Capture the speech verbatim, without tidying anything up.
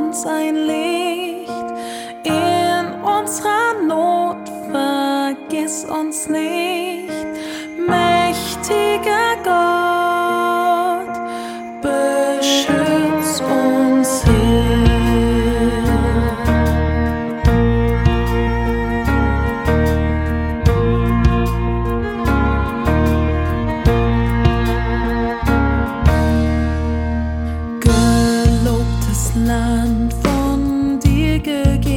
uns ein Licht in unserer Not, vergiss uns nicht, mächtiger Gott, beschütz uns hier. Gelobtes Land von dir gegeben,